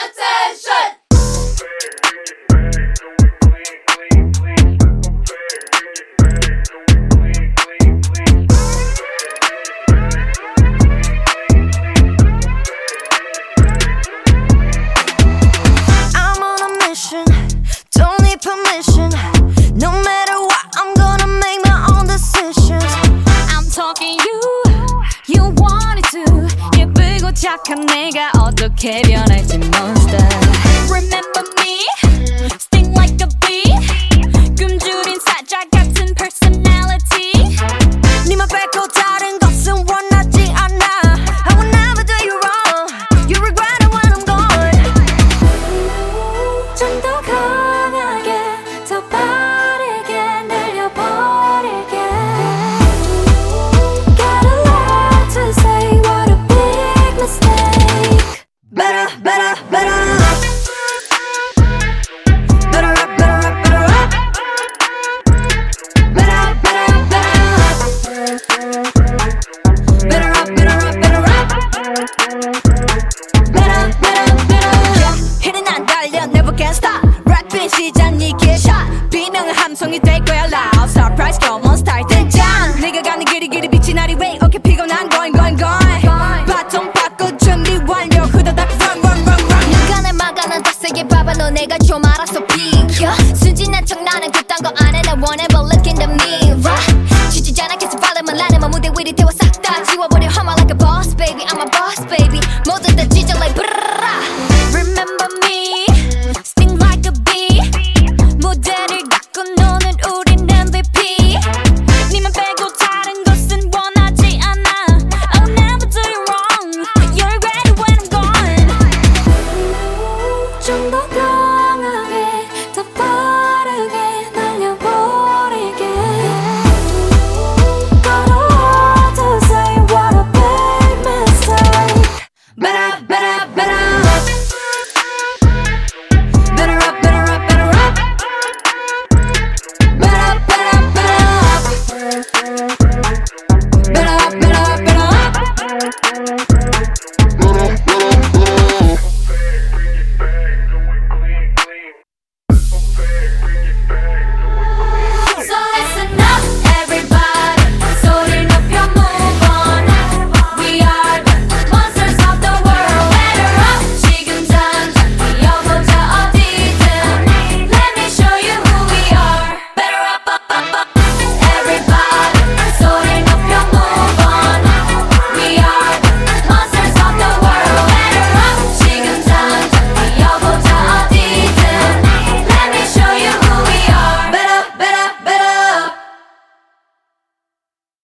attention. I'm on a mission, don't need permission. No matter what, I'm gonna make my own decisions. I'm talking you wanted to. 예쁘고 착한 내가 어떻게 변할지 monster. Remember me, sting like a bee. 굶주린 사자 같은 personality. 네만 뺏고 다른 것은 원하지 않아. I will never do you wrong. You regret it when I'm gone. 좀 더 강하게, 더 빠르게 늘려버릴게. Got a lot to say, what a big mistake. Better, better, better. Better up, better up, better up. Better, better, better. Better up, better up, better up. Better, better, better. Yeah, hitting 안 달려, never can stop. 랩빈 시작 니게 샷. 비명은 함성이 될 거야 loud. Surprise, come on, start 등장. 네가 가는 길이 빛이 나리 way. Okay, 피곤한 going. 바통 바꿔 준비 완료. 후다닥 run. 누가 날 막아난 더 세게 봐봐. 너 내가 좀 알아서 비켜. 순진한 척 나는 그딴 거 안 해. 나 원해 but